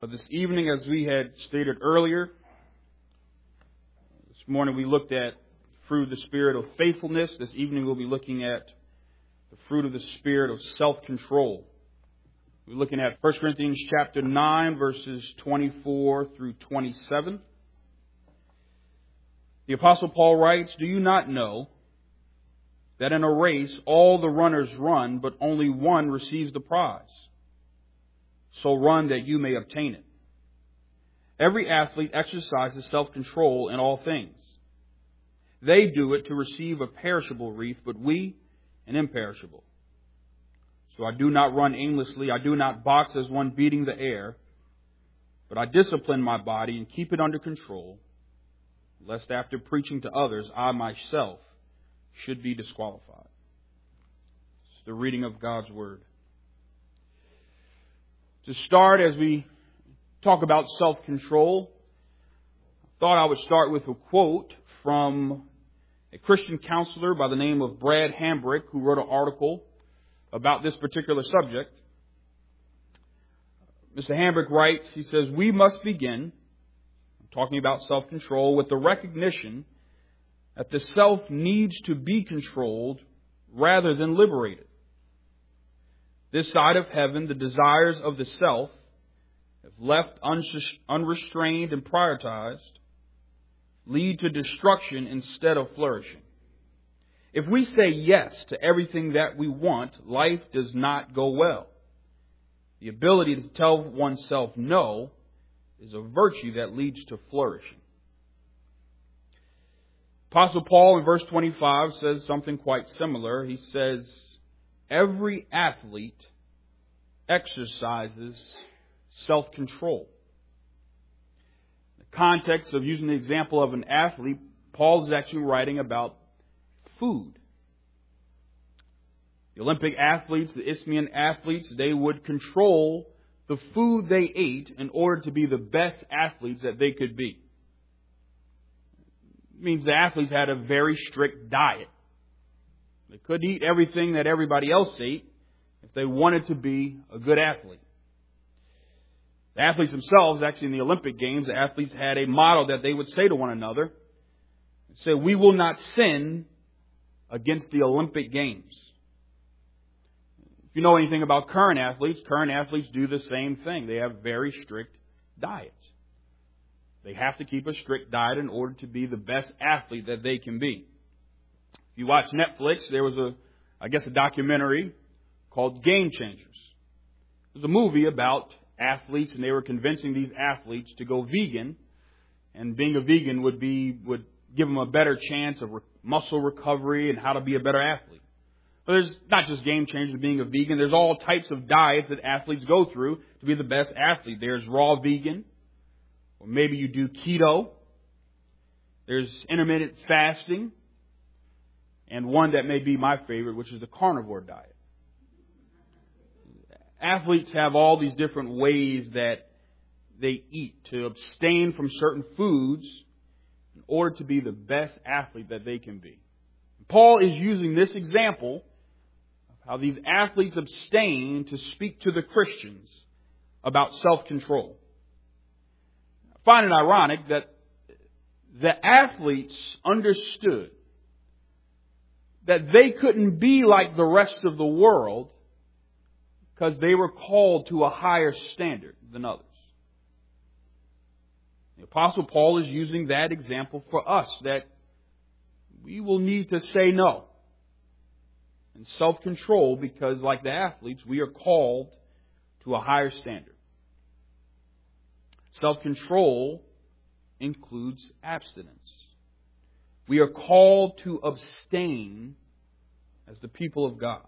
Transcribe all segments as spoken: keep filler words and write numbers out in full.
This evening, as we had stated earlier, this morning we looked at the fruit of the Spirit of faithfulness. This evening we'll be looking at the fruit of the Spirit of self-control. We're looking at First Corinthians chapter nine, verses twenty-four through twenty-seven. The Apostle Paul writes, "Do you not know that in a race all the runners run, but only one receives the prize? So run that you may obtain it. Every athlete exercises self-control in all things. They do it to receive a perishable wreath, but we an imperishable. So I do not run aimlessly. I do not box as one beating the air, but I discipline my body and keep it under control, lest after preaching to others, I myself should be disqualified." It's the reading of God's Word. To start, as we talk about self-control, I thought I would start with a quote from a Christian counselor by the name of Brad Hambrick, who wrote an article about this particular subject. Mister Hambrick writes, he says, "We must begin," talking about self-control, "with the recognition that the self needs to be controlled rather than liberated. This side of heaven, the desires of the self, if left unrestrained and prioritized, lead to destruction instead of flourishing. If we say yes to everything that we want, life does not go well. The ability to tell oneself no is a virtue that leads to flourishing." Apostle Paul in verse twenty-five says something quite similar. He says, "Every athlete exercises self-control." The context of using the example of an athlete, Paul is actually writing about food. The Olympic athletes, the Isthmian athletes, they would control the food they ate in order to be the best athletes that they could be. It means the athletes had a very strict diet. They couldn't eat everything that everybody else ate if they wanted to be a good athlete. The athletes themselves, actually in the Olympic Games, the athletes had a motto that they would say to one another. They say, "We will not sin against the Olympic Games." If you know anything about current athletes, current athletes do the same thing. They have very strict diets. They have to keep a strict diet in order to be the best athlete that they can be. If you watch Netflix, there was a, I guess, a documentary called Game Changers. It was a movie about athletes, and they were convincing these athletes to go vegan, and being a vegan would be would give them a better chance of re- muscle recovery and how to be a better athlete. But there's not just Game Changers being a vegan. There's all types of diets that athletes go through to be the best athlete. There's raw vegan, or maybe you do keto. There's intermittent fasting, and one that may be my favorite, which is the carnivore diet. Athletes have all these different ways that they eat to abstain from certain foods in order to be the best athlete that they can be. Paul is using this example of how these athletes abstain to speak to the Christians about self-control. I find it ironic that the athletes understood that they couldn't be like the rest of the world because they were called to a higher standard than others. The Apostle Paul is using that example for us, that we will need to say no and self-control because, like the athletes, we are called to a higher standard. Self-control includes abstinence. We are called to abstain as the people of God.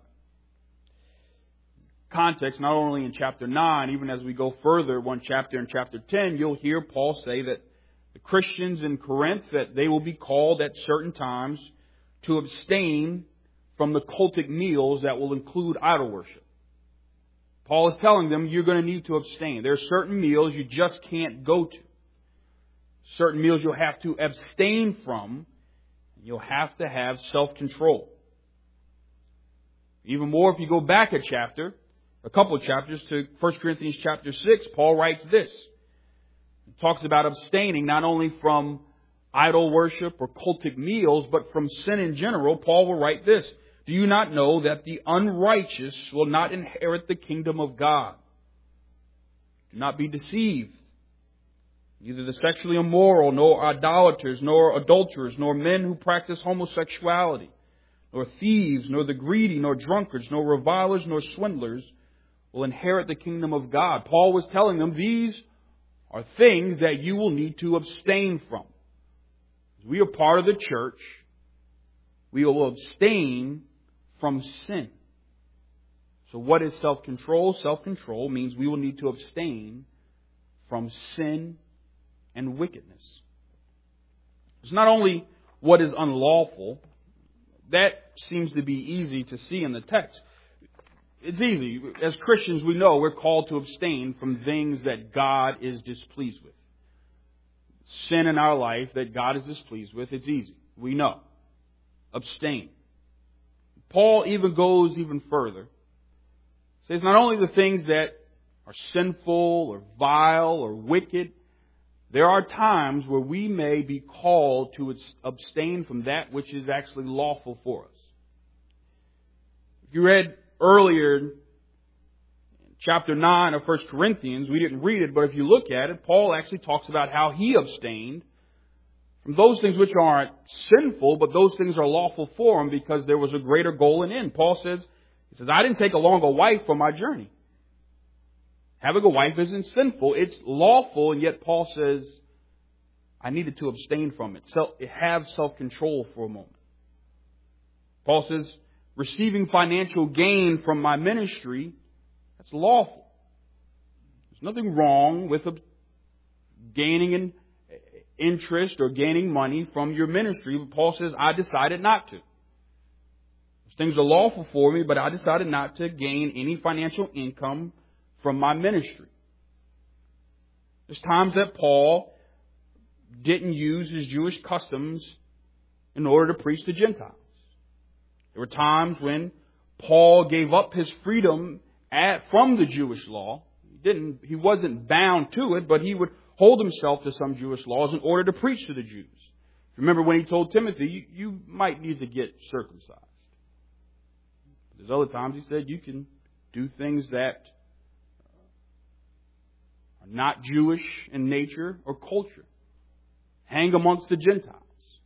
Context, not only in chapter nine, even as we go further, one chapter in chapter ten, you'll hear Paul say that the Christians in Corinth, that they will be called at certain times to abstain from the cultic meals that will include idol worship. Paul is telling them you're going to need to abstain. There are certain meals you just can't go to. Certain meals you'll have to abstain from. You'll have to have self-control. Even more, if you go back a chapter, a couple of chapters to First Corinthians chapter six, Paul writes this. He talks about abstaining not only from idol worship or cultic meals, but from sin in general. Paul will write this. Do you not know that the unrighteous will not inherit the kingdom of God? Do not be deceived. Neither the sexually immoral, nor idolaters, nor adulterers, nor men who practice homosexuality, nor thieves, nor the greedy, nor drunkards, nor revilers, nor swindlers will inherit the kingdom of God. Paul was telling them these are things that you will need to abstain from. As we are part of the church, we will abstain from sin. So what is self-control? Self-control means we will need to abstain from sin and wickedness. It's not only what is unlawful. That seems to be easy to see in the text. It's easy. As Christians, we know we're called to abstain from things that God is displeased with. Sin in our life that God is displeased with, it's easy. We know. Abstain. Paul even goes even further. He says not only the things that are sinful or vile or wicked, there are times where we may be called to abstain from that which is actually lawful for us. If you read earlier in chapter nine of First Corinthians, we didn't read it, but if you look at it, Paul actually talks about how he abstained from those things which aren't sinful, but those things are lawful for him because there was a greater goal and end. Paul says, he says, I didn't take along a wife for my journey. Having a wife isn't sinful. It's lawful, and yet Paul says, I needed to abstain from it. So have self-control for a moment. Paul says, receiving financial gain from my ministry, that's lawful. There's nothing wrong with gaining an interest or gaining money from your ministry. But Paul says, I decided not to. Those things are lawful for me, but I decided not to gain any financial income from my ministry. There's times that Paul didn't use his Jewish customs in order to preach to Gentiles. There were times when Paul gave up his freedom at, from the Jewish law. He didn't, he wasn't bound to it, but he would hold himself to some Jewish laws in order to preach to the Jews. Remember when he told Timothy, you, you might need to get circumcised. There's other times he said you can do things that are not Jewish in nature or culture. Hang amongst the Gentiles.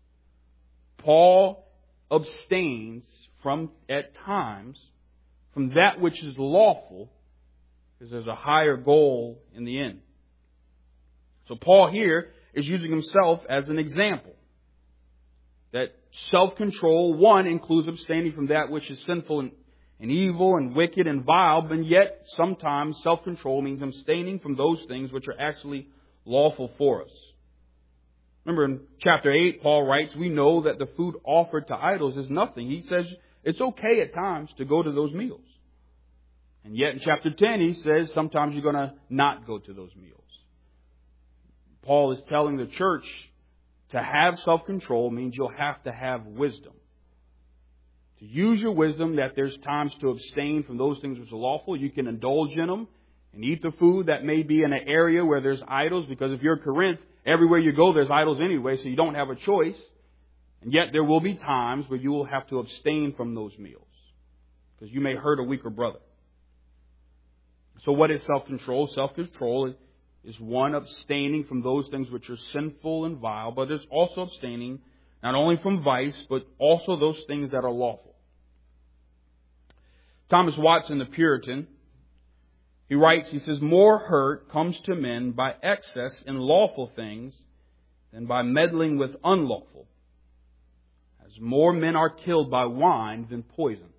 Paul abstains from, at times, from that which is lawful because there's a higher goal in the end. So Paul here is using himself as an example. That self-control, one, includes abstaining from that which is sinful and and evil and wicked and vile, but yet sometimes self-control means abstaining from those things which are actually lawful for us. Remember in chapter eight, Paul writes, we know that the food offered to idols is nothing. He says it's okay at times to go to those meals. And yet in chapter ten, he says sometimes you're going to not go to those meals. Paul is telling the church to have self-control means you'll have to have wisdom. To use your wisdom that there's times to abstain from those things which are lawful. You can indulge in them and eat the food that may be in an area where there's idols. Because if you're Corinth, everywhere you go there's idols anyway, so you don't have a choice. And yet there will be times where you will have to abstain from those meals. Because you may hurt a weaker brother. So what is self-control? Self-control is one, abstaining from those things which are sinful and vile. But there's also abstaining not only from vice, but also those things that are lawful. Thomas Watson, the Puritan, he writes, he says, more hurt comes to men by excess in lawful things than by meddling with unlawful, as more men are killed by wine than poison.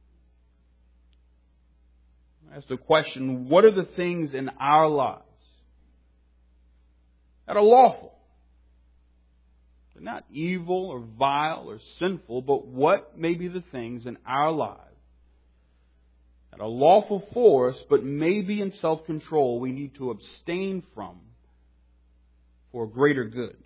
I ask the question, what are the things in our lives that are lawful? They're not evil or vile or sinful, but what may be the things in our lives that are lawful for us, but maybe in self-control we need to abstain from for a greater good?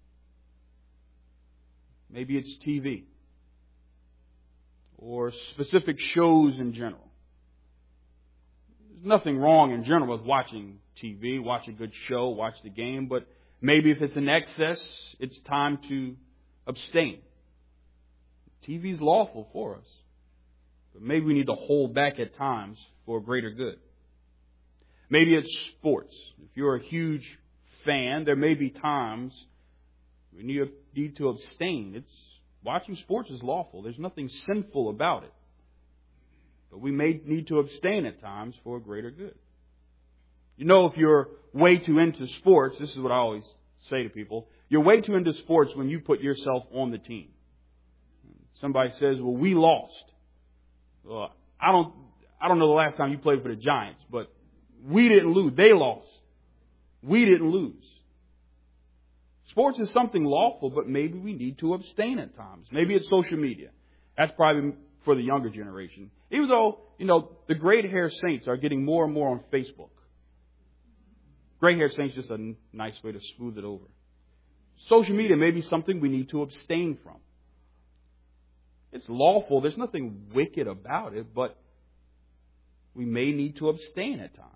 Maybe it's T V or specific shows in general. There's nothing wrong in general with watching T V, watch a good show, watch the game, but maybe if it's in excess, it's time to abstain. T V is lawful for us, but maybe we need to hold back at times for greater good. Maybe it's sports. If you're a huge fan, there may be times we need, need to abstain. It's watching sports is lawful. There's nothing sinful about it. But we may need to abstain at times for a greater good. You know, if you're way too into sports, this is what I always say to people, you're way too into sports when you put yourself on the team. Somebody says, well, we lost. Well, I don't, I don't know the last time you played for the Giants, but we didn't lose. They lost. We didn't lose. Sports is something lawful, but maybe we need to abstain at times. Maybe it's social media. That's probably for the younger generation. Even though, you know, the gray hair saints are getting more and more on Facebook. Gray hair saints is just a nice way to smooth it over. Social media may be something we need to abstain from. It's lawful. There's nothing wicked about it, but we may need to abstain at times.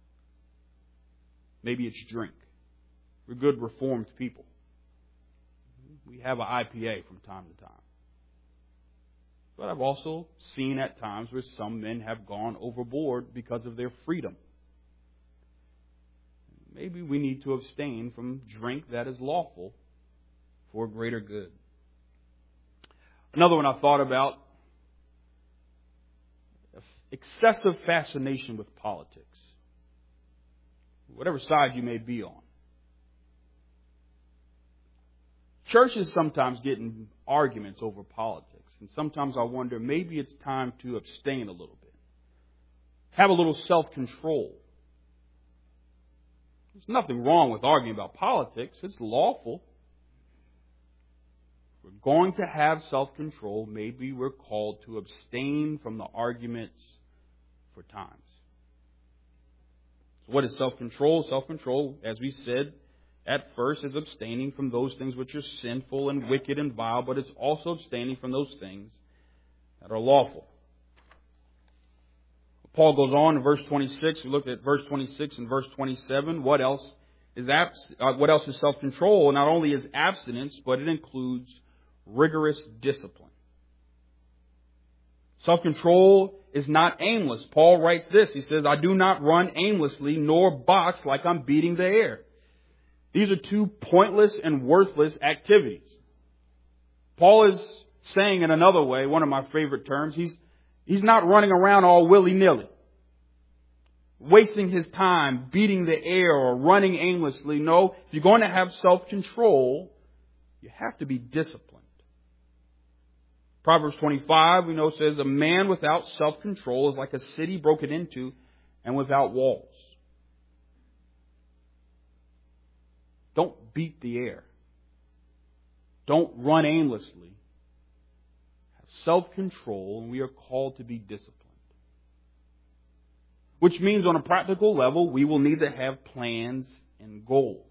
Maybe it's drink. We're good Reformed people. We have an I P A from time to time. But I've also seen at times where some men have gone overboard because of their freedom. Maybe we need to abstain from drink that is lawful for greater good. Another one I thought about, excessive fascination with politics. Whatever side you may be on. Churches sometimes get in arguments over politics. And sometimes I wonder, maybe it's time to abstain a little bit. Have a little self-control. There's nothing wrong with arguing about politics. It's lawful. If we're going to have self-control, maybe we're called to abstain from the arguments for times. So what is self-control? Self-control, as we said at first, is abstaining from those things which are sinful and wicked and vile, but it's also abstaining from those things that are lawful. Paul goes on in verse twenty-six. We looked at verse twenty-six and verse twenty-seven. What else is abs- uh, what else is self-control? Not only is abstinence, but it includes rigorous discipline. Self-control is not aimless. Paul writes this. He says, I do not run aimlessly, nor box like I'm beating the air. These are two pointless and worthless activities. Paul is saying in another way, one of my favorite terms, he's, he's not running around all willy-nilly, wasting his time beating the air or running aimlessly. No, if you're going to have self-control, you have to be disciplined. Proverbs twenty-five, we know, says, a man without self-control is like a city broken into and without walls. Don't beat the air. Don't run aimlessly. Have self-control, and we are called to be disciplined. Which means on a practical level, we will need to have plans and goals.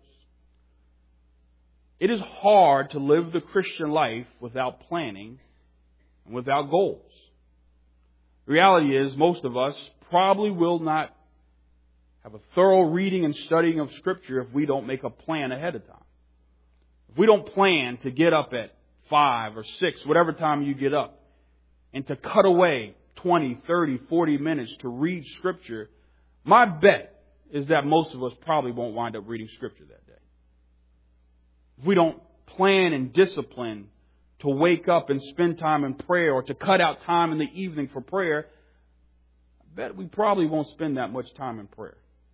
It is hard to live the Christian life without planning and without goals. The reality is, most of us probably will not have a thorough reading and studying of Scripture if we don't make a plan ahead of time. If we don't plan to get up at five or six, whatever time you get up, and to cut away twenty, thirty, forty minutes to read Scripture, my bet is that most of us probably won't wind up reading Scripture that day. If we don't plan and discipline to wake up and spend time in prayer, or to cut out time in the evening for prayer, I bet we probably won't spend that much time in prayer.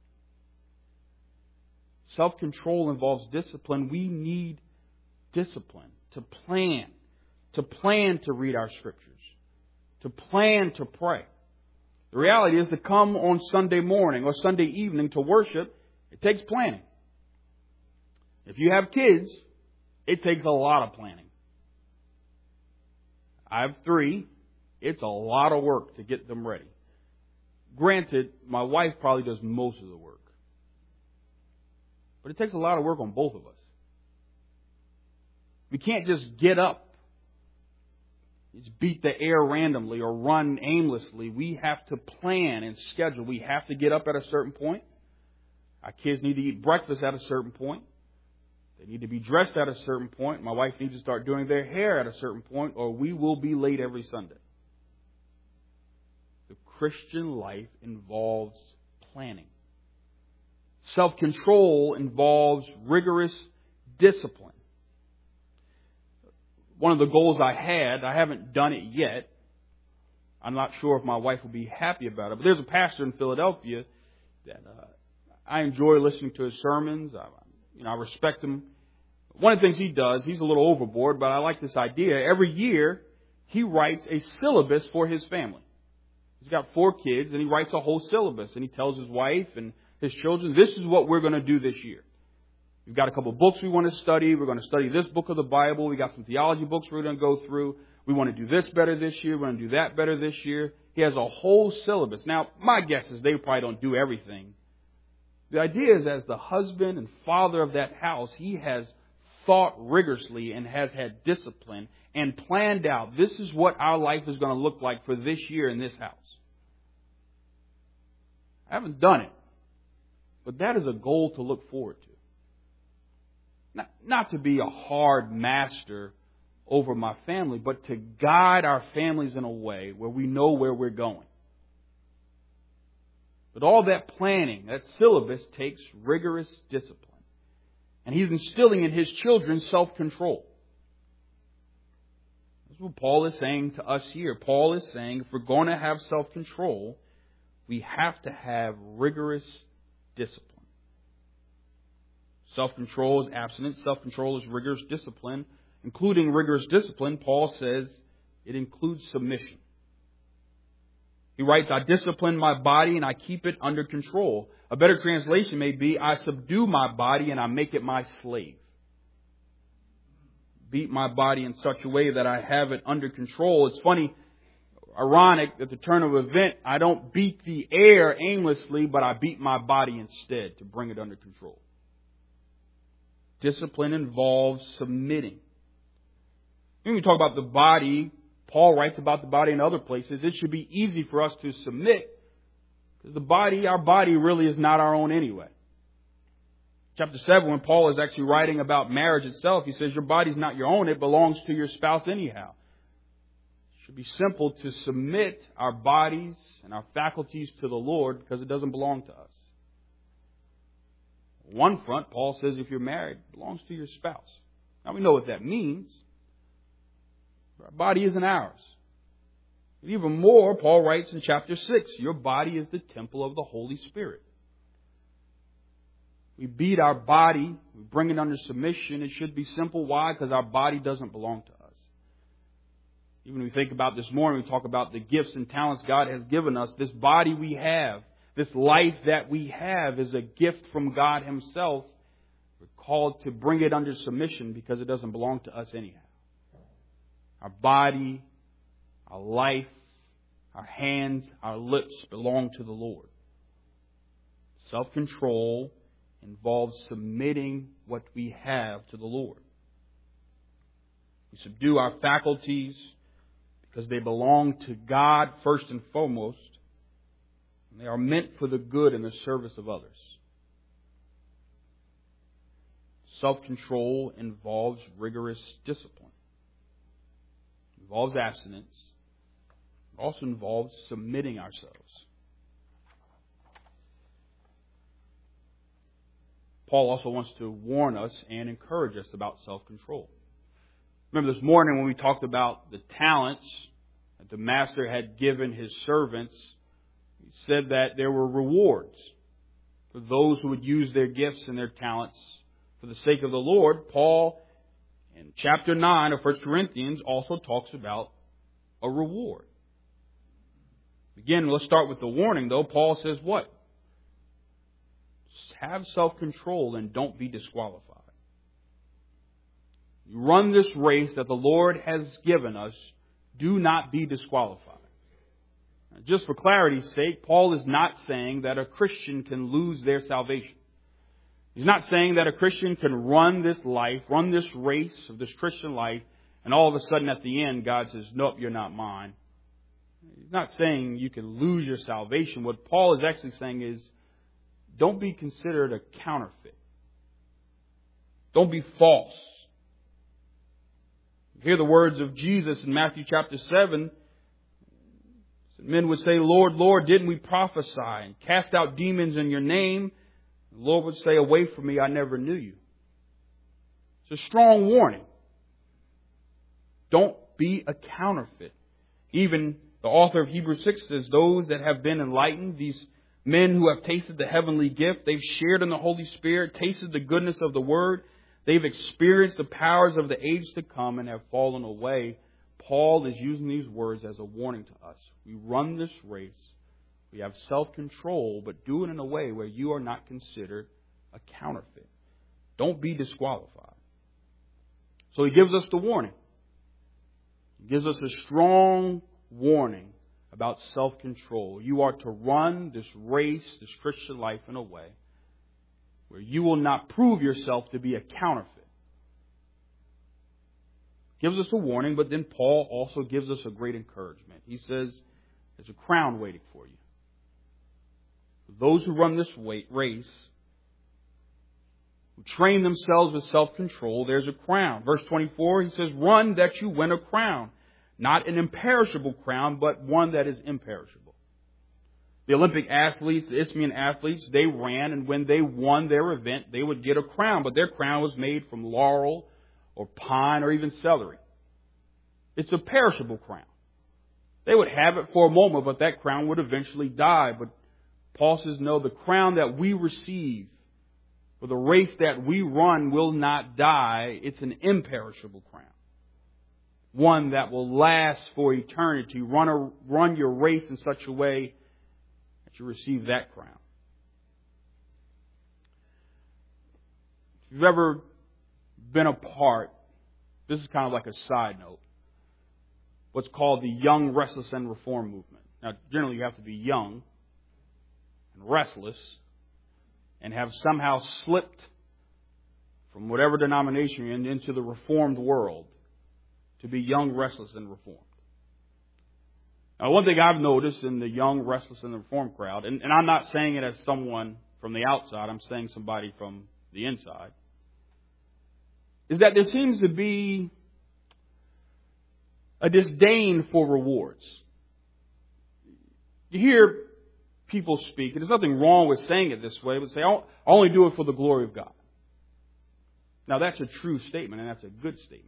Self-control involves discipline. We need discipline to plan, to plan to read our Scriptures, to plan to pray. The reality is, to come on Sunday morning or Sunday evening to worship, it takes planning. If you have kids, it takes a lot of planning. I have three. It's a lot of work to get them ready. Granted, my wife probably does most of the work. But it takes a lot of work on both of us. We can't just get up just beat the air randomly or run aimlessly. We have to plan and schedule. We have to get up at a certain point. Our kids need to eat breakfast at a certain point. They need to be dressed at a certain point. My wife needs to start doing their hair at a certain point, or we will be late every Sunday. The Christian life involves planning. Self-control involves rigorous discipline. One of the goals I had, I haven't done it yet. I'm not sure if my wife will be happy about it, but there's a pastor in Philadelphia that uh, I enjoy listening to his sermons. I, you know, I respect him. One of the things he does, he's a little overboard, but I like this idea. Every year, he writes a syllabus for his family. He's got four kids, and he writes a whole syllabus, and he tells his wife and his children, this is what we're going to do this year. We've got a couple of books we want to study. We're going to study this book of the Bible. We've got some theology books we're going to go through. We want to do this better this year. We want to do that better this year. He has a whole syllabus. Now, my guess is they probably don't do everything. The idea is, as the husband and father of that house, he has thought rigorously and has had discipline and planned out, this is what our life is going to look like for this year in this house. I haven't done it, but that is a goal to look forward to. Not, not to be a hard master over my family, but to guide our families in a way where we know where we're going. But all that planning, that syllabus, takes rigorous discipline. And he's instilling in his children self-control. That's what Paul is saying to us here. Paul is saying if we're going to have self-control, we have to have rigorous discipline. Self-control is abstinence. Self-control is rigorous discipline. Including rigorous discipline, Paul says it includes submission. He writes, I discipline my body and I keep it under control. A better translation may be, I subdue my body and I make it my slave. Beat my body in such a way that I have it under control. It's funny, ironic, at the turn of event, I don't beat the air aimlessly, but I beat my body instead to bring it under control. Discipline involves submitting. When we talk about the body, Paul writes about the body in other places. It should be easy for us to submit because the body, our body really is not our own anyway. Chapter seven, when Paul is actually writing about marriage itself, he says your body's not your own. It belongs to your spouse anyhow. It should be simple to submit our bodies and our faculties to the Lord because it doesn't belong to us. On one front, Paul says if you're married, it belongs to your spouse. Now we know what that means. Our body isn't ours. And even more, Paul writes in chapter six, your body is the temple of the Holy Spirit. We beat our body, we bring it under submission. It should be simple. Why? Because our body doesn't belong to us. Even when we think about this morning, we talk about the gifts and talents God has given us. This body we have, this life that we have is a gift from God Himself. We're called to bring it under submission because it doesn't belong to us anyhow. Our body, our life, our hands, our lips belong to the Lord. Self-control involves submitting what we have to the Lord. We subdue our faculties because they belong to God first and foremost. And they are meant for the good and the service of others. Self-control involves rigorous discipline. It involves abstinence. It also involves submitting ourselves. Paul also wants to warn us and encourage us about self-control. Remember this morning when we talked about the talents that the master had given his servants, he said that there were rewards for those who would use their gifts and their talents for the sake of the Lord. Paul, in chapter nine of First Corinthians, also talks about a reward. Again, let's start with the warning, though. Paul says what? Have self-control and don't be disqualified. You run this race that the Lord has given us. Do not be disqualified. Now, just for clarity's sake, Paul is not saying that a Christian can lose their salvation. He's not saying that a Christian can run this life, run this race of this Christian life, And all of a sudden at the end, God says, nope, you're not mine. He's not saying you can lose your salvation. What Paul is actually saying is, don't be considered a counterfeit. Don't be false. Hear the words of Jesus in Matthew chapter seven. Men would say, Lord, Lord, didn't we prophesy and cast out demons in your name? The Lord would say, away from me, I never knew you. It's a strong warning. Don't be a counterfeit. Even the author of Hebrews six says, those that have been enlightened, these men who have tasted the heavenly gift, they've shared in the Holy Spirit, tasted the goodness of the Word, they've experienced the powers of the age to come and have fallen away. Paul is using these words as a warning to us. We run this race. We have self-control, but do it in a way where you are not considered a counterfeit. Don't be disqualified. So he gives us the warning. He gives us a strong warning about self-control. You are to run this race, this Christian life in a way where you will not prove yourself to be a counterfeit. Gives us a warning, but then Paul also gives us a great encouragement. He says, there's a crown waiting for you. For those who run this race, who train themselves with self-control, there's a crown. Verse twenty-four, he says, run that you win a crown. Not an imperishable crown, but one that is imperishable. The Olympic athletes, the Isthmian athletes, they ran, and when they won their event, they would get a crown. But their crown was made from laurel or pine or even celery. It's a perishable crown. They would have it for a moment, but that crown would eventually die. But Paul says, no, the crown that we receive for the race that we run will not die. It's an imperishable crown. One that will last for eternity. Run, a, run your race in such a way that you receive that crown. If you've ever been a part, this is kind of like a side note, what's called the Young, Restless, and Reformed movement. Now, generally you have to be young and restless and have somehow slipped from whatever denomination you're in into the Reformed world to be young, restless, and reformed. Now, one thing I've noticed in the young, restless, and the reformed crowd, and, and I'm not saying it as someone from the outside, I'm saying somebody from the inside, is that there seems to be a disdain for rewards. You hear people speak, and there's nothing wrong with saying it this way, but say, I'll only do it for the glory of God. Now, that's a true statement, and that's a good statement.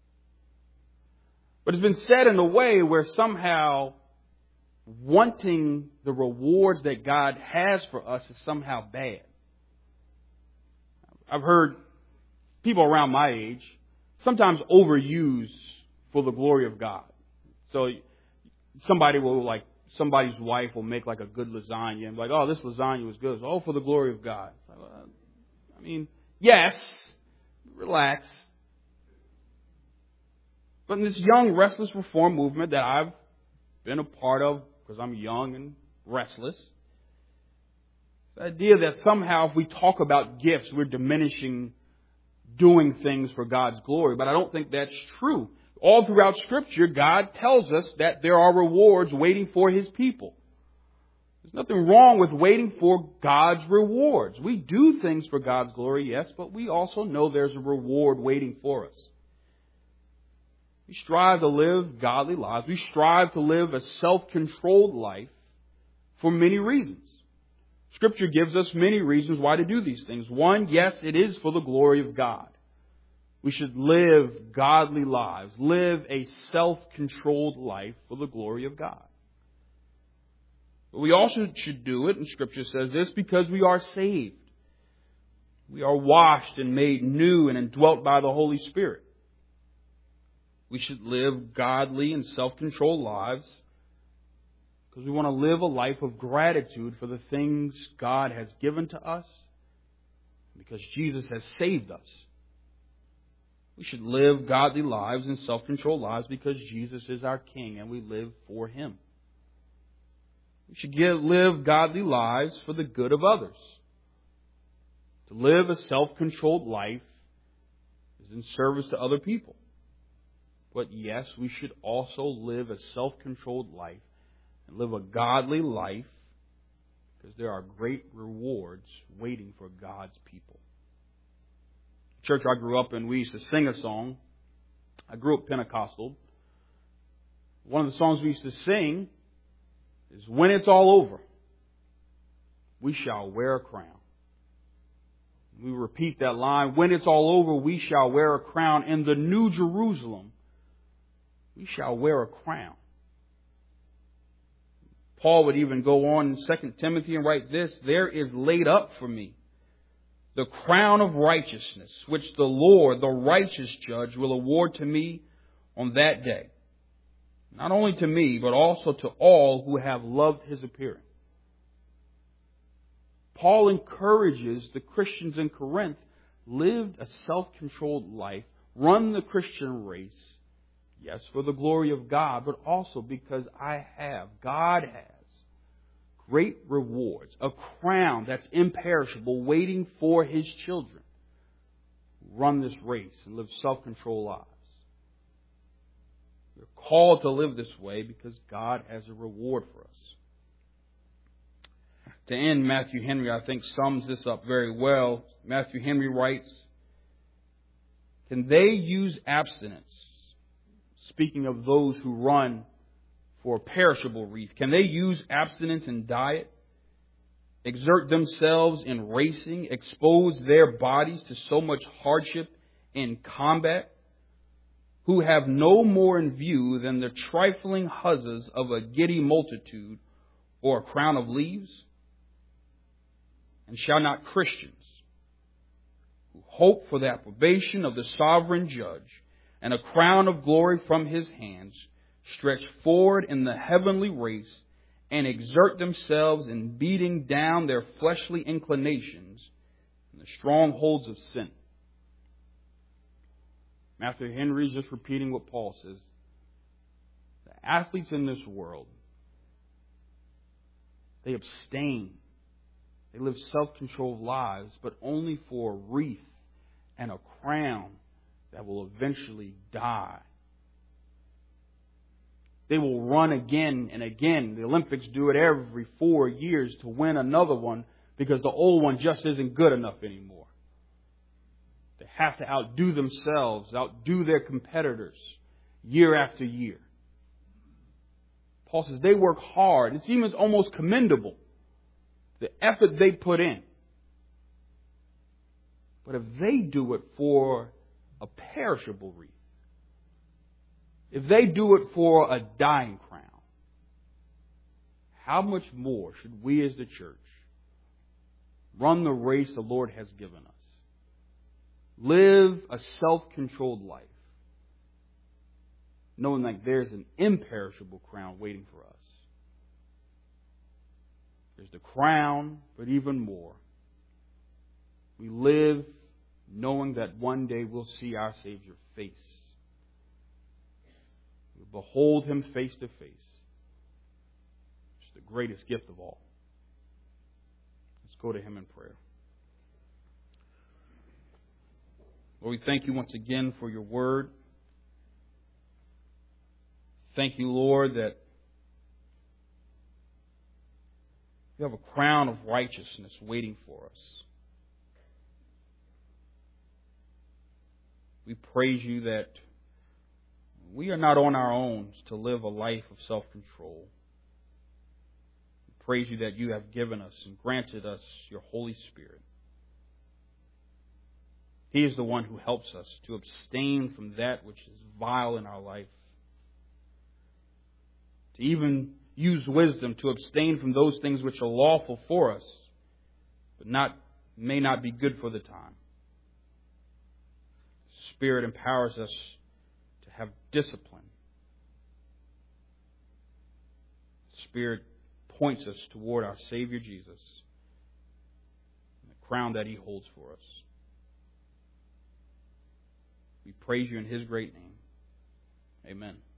But it's been said in a way where somehow wanting the rewards that God has for us is somehow bad. I've heard people around my age sometimes overuse for the glory of God. So somebody will like, somebody's wife will make like a good lasagna and be like, oh, this lasagna was good. So, oh, for the glory of God. I mean, yes, relax. But in this young, restless reform movement that I've been a part of because I'm young and restless, the idea that somehow if we talk about gifts, we're diminishing doing things for God's glory. But I don't think that's true. All throughout Scripture, God tells us that there are rewards waiting for His people. There's nothing wrong with waiting for God's rewards. We do things for God's glory, yes, but we also know there's a reward waiting for us. We strive to live godly lives. We strive to live a self-controlled life for many reasons. Scripture gives us many reasons why to do these things. One, yes, it is for the glory of God. We should live godly lives, live a self-controlled life for the glory of God. But we also should do it, and Scripture says this, because we are saved. We are washed and made new and indwelt by the Holy Spirit. We should live godly and self-controlled lives because we want to live a life of gratitude for the things God has given to us, because Jesus has saved us. We should live godly lives and self-controlled lives because Jesus is our King and we live for Him. We should give, live godly lives for the good of others. To live a self-controlled life is in service to other people. But yes, we should also live a self-controlled life and live a godly life, because there are great rewards waiting for God's people. The church I grew up in, we used to sing a song. I grew up Pentecostal. One of the songs we used to sing is, "When it's all over, we shall wear a crown." We repeat that line, "When it's all over, we shall wear a crown. In the New Jerusalem, we shall wear a crown." Paul would even go on in Second Timothy and write this, "There is laid up for me the crown of righteousness, which the Lord, the righteous judge, will award to me on that day. Not only to me, but also to all who have loved His appearing." Paul encourages the Christians in Corinth, live a self-controlled life, run the Christian race, yes, for the glory of God, but also because I have, God has, great rewards, a crown that's imperishable waiting for His children who run this race and live self-controlled lives. We're called to live this way because God has a reward for us. To end, Matthew Henry, I think, sums this up very well. Matthew Henry writes, "Can they use abstinence," speaking of those who run for a perishable wreath, "can they use abstinence in diet, exert themselves in racing, expose their bodies to so much hardship in combat, who have no more in view than the trifling huzzas of a giddy multitude or a crown of leaves? And shall not Christians, who hope for the approbation of the sovereign judge and a crown of glory from His hands, stretch forward in the heavenly race and exert themselves in beating down their fleshly inclinations in the strongholds of sin?" Matthew Henry is just repeating what Paul says. The athletes in this world, they abstain. They live self-controlled lives, but only for a wreath and a crown that will eventually die. They will run again and again. The Olympics do it every four years to win another one because the old one just isn't good enough anymore. They have to outdo themselves, outdo their competitors year after year. Paul says they work hard. It seems almost commendable, the effort they put in. But if they do it for a perishable wreath, if they do it for a dying crown, how much more should we as the church run the race the Lord has given us? Live a self-controlled life, knowing that there's an imperishable crown waiting for us. There's the crown, but even more, we live knowing that one day we'll see our Savior face. We'll behold Him face to face. It's the greatest gift of all. Let's go to Him in prayer. Lord, we thank You once again for Your word. Thank You, Lord, that You have a crown of righteousness waiting for us. We praise You that we are not on our own to live a life of self-control. We praise You that You have given us and granted us Your Holy Spirit. He is the one who helps us to abstain from that which is vile in our life, to even use wisdom to abstain from those things which are lawful for us, but not may not be good for the time. Spirit empowers us to have discipline. Spirit points us toward our Savior Jesus and the crown that He holds for us. We praise You in His great name. Amen.